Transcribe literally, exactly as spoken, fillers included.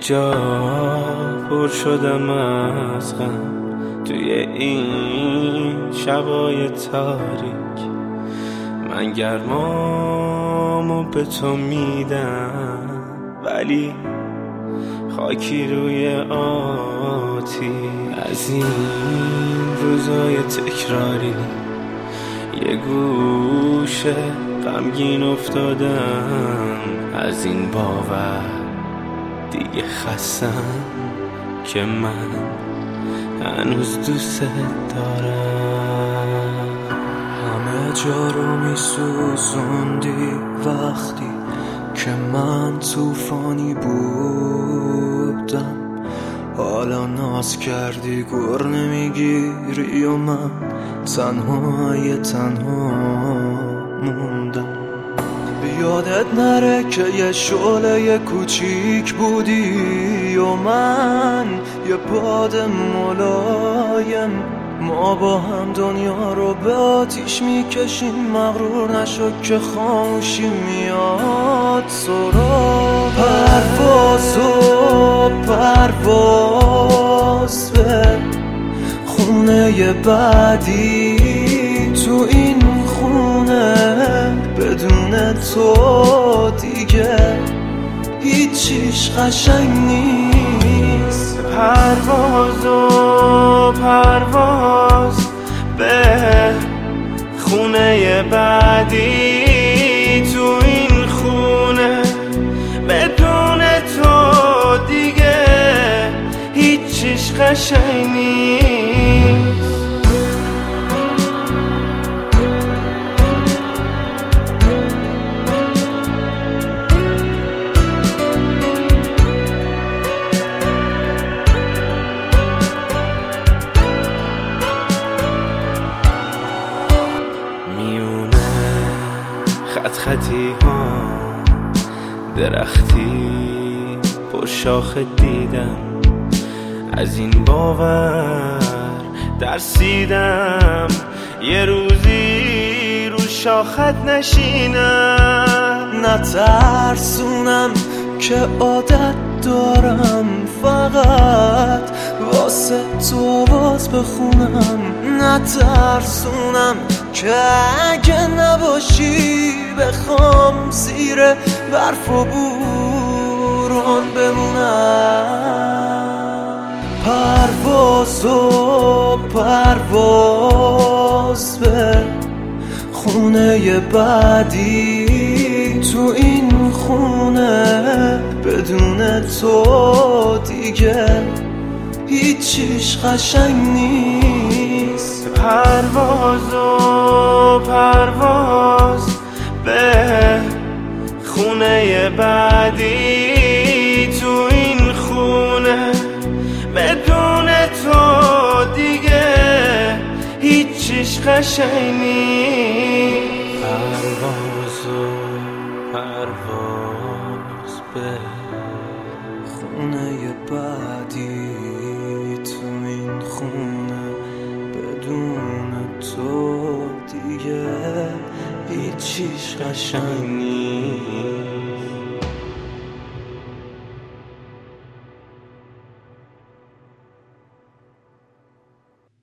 جا پر شدم از غم توی این شبای تاریک. من گرمامو به تو میدم ولی خاکی روی آتی. از این روزای تکراری یه گوشه غمگین افتادم، از این باور دیگه خستم که من هنوز دوست دارم. همه جا رو میسوزوندی وقتی که من طوفانی بودم. حالا ناز کردی گر نمیگیری و من تنهای تنها موندم. بیادت نره که یه شعله کوچیک بودی و من یه باد ملایم. ما با هم دنیا رو به آتیش میکشیم، مغرور نشو که خاموشی میاد سراغ. پرواز و پرواز به خونه بعدی، تو این خونه بدون تو دیگه هیچیش قشنگ نیست. پرواز و پرواز به خونه بعدی، تو این خونه بدون تو دیگه هیچیش قشنگ نیست. خط خطی ها درختی پر شاخه دیدم، از این باور درسیدم یه روزی رو شاخت نشینم. نترسونم که عادت دارم فقط واسه تو باز بخونم. نترسونم که اگه نباشی بخوام زیر برف و بوران بمونم. پرواز و پرواز به خونه بعدی، تو این خونه بدون تو دیگه هیچیش قشنگ نیست. پرواز و پرواز به خونه بعدی، تو این خونه بدون تو دیگه هیچیش قشنگ نیست. پرواز و پرواز به خونه بعدی، تو این خونه بدون تو دیگه هیچیش قشنگ نیست.